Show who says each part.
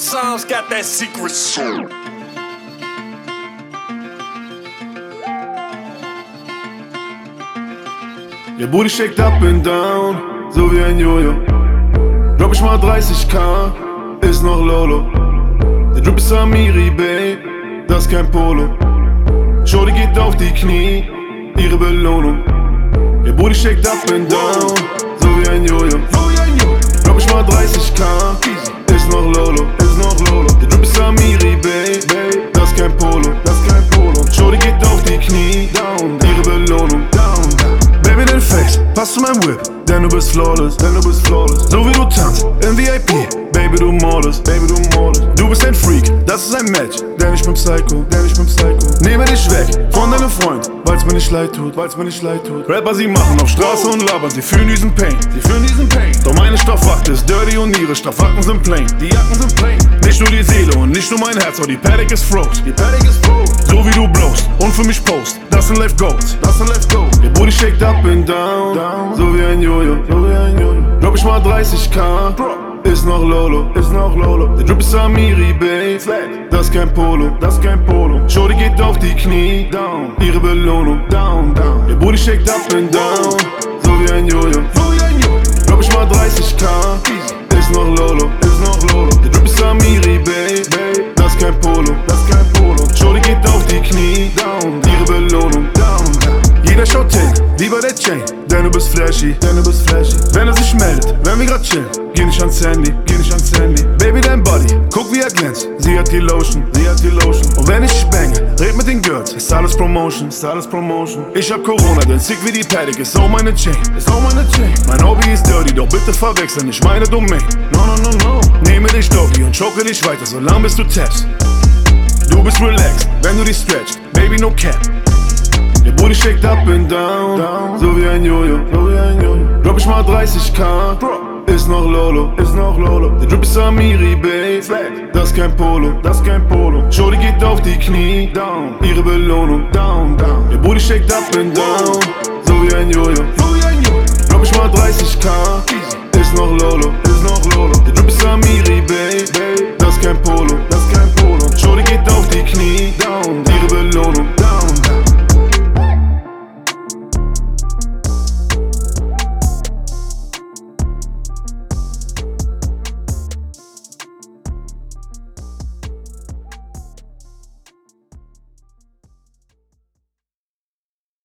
Speaker 1: Sounds got that secret soul.
Speaker 2: Ihr Booty shakt up and down, so wie ein Jojo. Drop ich mal 30k, ist noch Lolo. Der Drip ist Amiri, babe, das ist kein Polo. Shorty geht auf die Knie, ihre Belohnung. Ihr Booty shakt up and down, so wie ein Jojo. Drop ich mal 30k, ist noch Lolo. Der Drip ist Amiri, babe, das ist kein Polo. Shorty geht auf die Knie, ihre Belohnung. Baby, dein Face passt zu meinem Whip, denn du bist flawless. So wie du tanzt im VIP, Baby, du mordest. Du bist ein Freak, das ist ein Match, denn ich bin Psycho. Nehme dich weg von deinem Freund, weil's mir nicht leid tut. Rapper, sie machen auf Straße und labern, sie fühlen diesen Pain. Doch meine Stoffwakte ist dirty und ihre Stoffwacken sind plain. Nicht nur die Seele und nicht nur mein Herz, aber die Paddock ist froze. So wie du blowst und für mich post, das sind Life Goals. Ihr Booty shakt up and down, so wie ein Jojo. Drop ich mal 30k, ist noch Lolo. Der Drip ist Amiri, babe, das ist kein Polo. Shorty geht auf die Knie, ihre Belohnung. Ihr Booty shakt up and down, so wie ein Jojo. Drop ich mal 30k, ist noch Lolo. Der Drip ist Amiri, babe, das ist kein Polo. Shorty geht auf die Knie, ihre Belohnung. Jeder schaut hin, wie bei der Chain, denn du bist flashy. Wenn er sich meldet, wenn wir grad chillen, geh nicht ans Handy. Baby, dein Body, guck wie er glänzt, sie hat die Lotion. Und wenn ich bange, red mit den Girls, ist alles Promotion. Ich hab Corona, denn sick wie die Paddock, ist auch meine Chain. Mein Hobby ist dirty, doch bitte verwechseln nicht meine Domain. No. Nehme dich doggy und choke dich weiter, solange bis du tappst. Du bist relaxed, wenn du dich stretchst, Baby, no cap. Ihr Booty shakt up and down, so wie ein Jojo. Drop ich mal 30k, ist noch Lolo. Der Drip ist Amiri, babe, das ist kein Polo. Shorty geht auf die Knie, ihre Belohnung. Ihr Booty shakt up and down, so wie ein Jojo. Drop ich mal 30k, ist noch Lolo. Der Drip ist Amiri, babe, das ist kein Polo. Shorty geht auf die Knie,